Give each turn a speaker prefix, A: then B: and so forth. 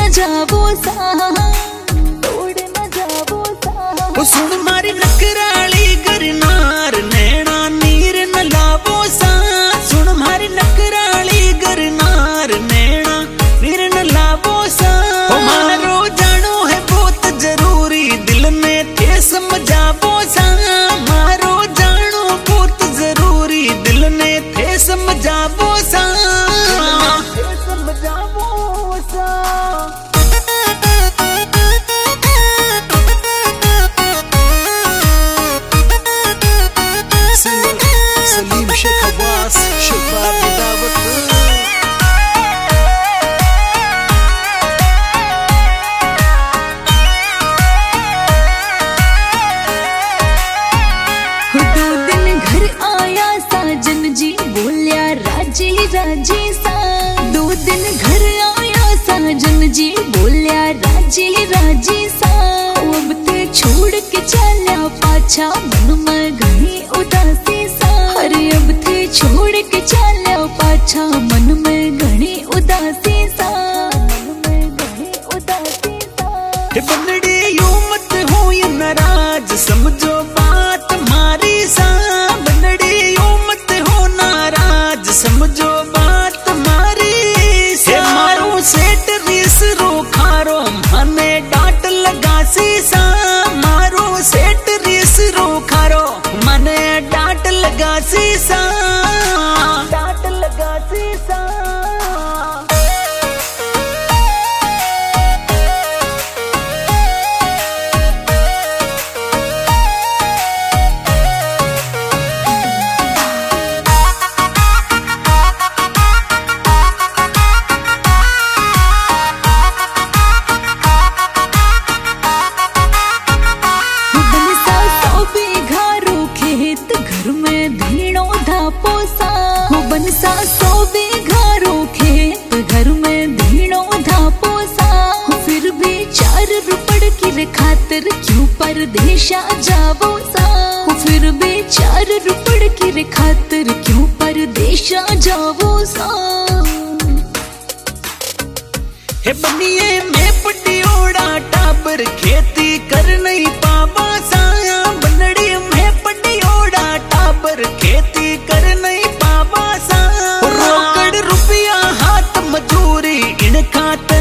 A: जावो सा, तोड़ न जावो सा।
B: सुन मारी नकराली गरनार नैना नीर न लावो सा। सुन मारी नकराली गरनार नैना नीर न लावो सा। मारो जानो है बहुत जरूरी दिल में थे समझावो सा। मारो जानो बहुत जरूरी दिल में थे समझावो सा।
C: سليم شيخ عباس شباب بداوة
A: दो दिन घर आया साजन जी बोलिया राजी राजी सा। दो दिन घर आया साजन जी बोलिया राजी राजी सा। अब ते छोड़ के चला पाछा मन में घनी उदासी सा। अरे अब ते छोड़ के चला पाछा मन में घनी उदासी सा। मन में घनी उदासी सा।
B: बनड़ी यूं मत हो ये नाराज समझो बात मारी सा। बनड़ी यूं मत हो नाराज समझो बात मारी सा। मारो सेठ रीस रो खारो मने डांट लगासी सा। मारो सेठ रीस रो खारो मने डांट लगासी सा। डांट लगासी सा।
A: बनसा 100 बीघा रो खेत घर में धीनो धापो सा। फिर भी 4 रुपड़ की खातिर क्यों परदेशा जावो सा। फिर भी 4 रुपड़ की खातिर क्यों परदेशा जावो सा।
B: हे बनिए मैं पटियोड़ा टाबर खेती कर नहीं पावा सा। बनड़ी मैं पटियोड़ा टाबर खेती कर नहीं पावा सा। रोकड़ रुपया हाथ मजूरी इन खातिर